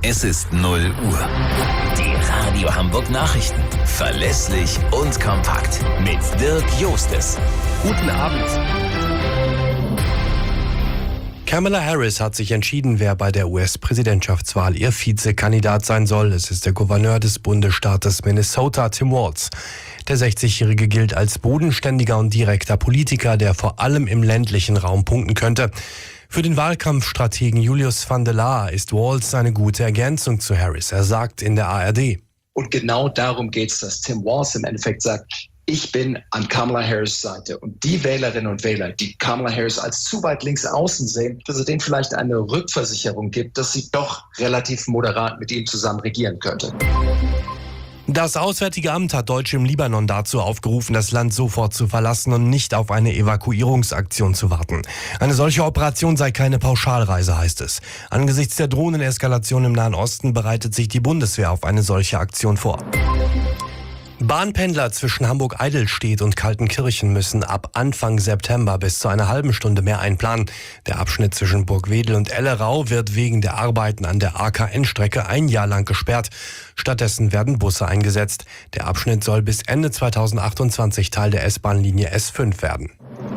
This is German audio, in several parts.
Es ist 0 Uhr. Die Radio Hamburg Nachrichten. Verlässlich und kompakt. Mit Dirk Jostes. Guten Abend. Kamala Harris hat sich entschieden, wer bei der US-Präsidentschaftswahl ihr Vizekandidat sein soll. Es ist der Gouverneur des Bundesstaates Minnesota, Tim Walz. Der 60-Jährige gilt als bodenständiger und direkter Politiker, der vor allem im ländlichen Raum punkten könnte. Für den Wahlkampfstrategen Julius van der Laar ist Walz eine gute Ergänzung zu Harris. Er sagt in der ARD. Und genau darum geht es, dass Tim Walz im Endeffekt sagt, ich bin an Kamala Harris' Seite. Und die Wählerinnen und Wähler, die Kamala Harris als zu weit links außen sehen, dass es denen vielleicht eine Rückversicherung gibt, dass sie doch relativ moderat mit ihm zusammen regieren könnte. Das Auswärtige Amt hat Deutsche im Libanon dazu aufgerufen, das Land sofort zu verlassen und nicht auf eine Evakuierungsaktion zu warten. Eine solche Operation sei keine Pauschalreise, heißt es. Angesichts der drohenden Eskalation im Nahen Osten bereitet sich die Bundeswehr auf eine solche Aktion vor. Bahnpendler zwischen Hamburg-Eidelstedt und Kaltenkirchen müssen ab Anfang September bis zu einer halben Stunde mehr einplanen. Der Abschnitt zwischen Burgwedel und Ellerau wird wegen der Arbeiten an der AKN-Strecke ein Jahr lang gesperrt. Stattdessen werden Busse eingesetzt. Der Abschnitt soll bis Ende 2028 Teil der S-Bahn-Linie S5 werden.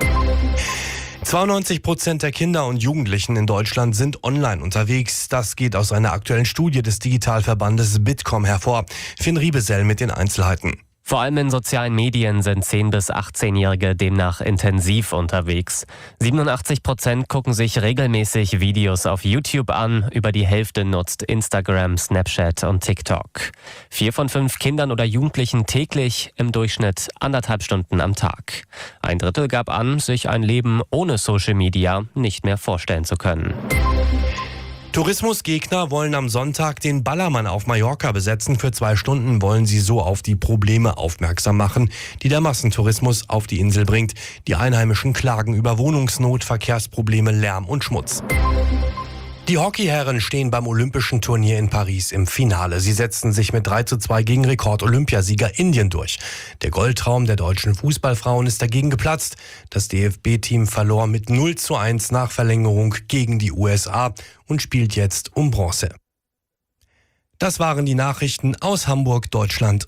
92% der Kinder und Jugendlichen in Deutschland sind online unterwegs. Das geht aus einer aktuellen Studie des Digitalverbandes Bitkom hervor. Finn Riebesell mit den Einzelheiten. Vor allem in sozialen Medien sind 10- bis 18-Jährige demnach intensiv unterwegs. 87% gucken sich regelmäßig Videos auf YouTube an. Über die Hälfte nutzt Instagram, Snapchat und TikTok. 4 von 5 Kindern oder Jugendlichen täglich, im Durchschnitt 1,5 Stunden am Tag. 1/3 gab an, sich ein Leben ohne Social Media nicht mehr vorstellen zu können. Tourismusgegner wollen am Sonntag den Ballermann auf Mallorca besetzen. Für 2 Stunden wollen sie so auf die Probleme aufmerksam machen, die der Massentourismus auf die Insel bringt. Die Einheimischen klagen über Wohnungsnot, Verkehrsprobleme, Lärm und Schmutz. Die Hockeyherren stehen beim Olympischen Turnier in Paris im Finale. Sie setzten sich mit 3:2 gegen Rekord-Olympiasieger Indien durch. Der Goldtraum der deutschen Fußballfrauen ist dagegen geplatzt. Das DFB-Team verlor mit 0:1 nach Verlängerung gegen die USA und spielt jetzt um Bronze. Das waren die Nachrichten aus Hamburg, Deutschland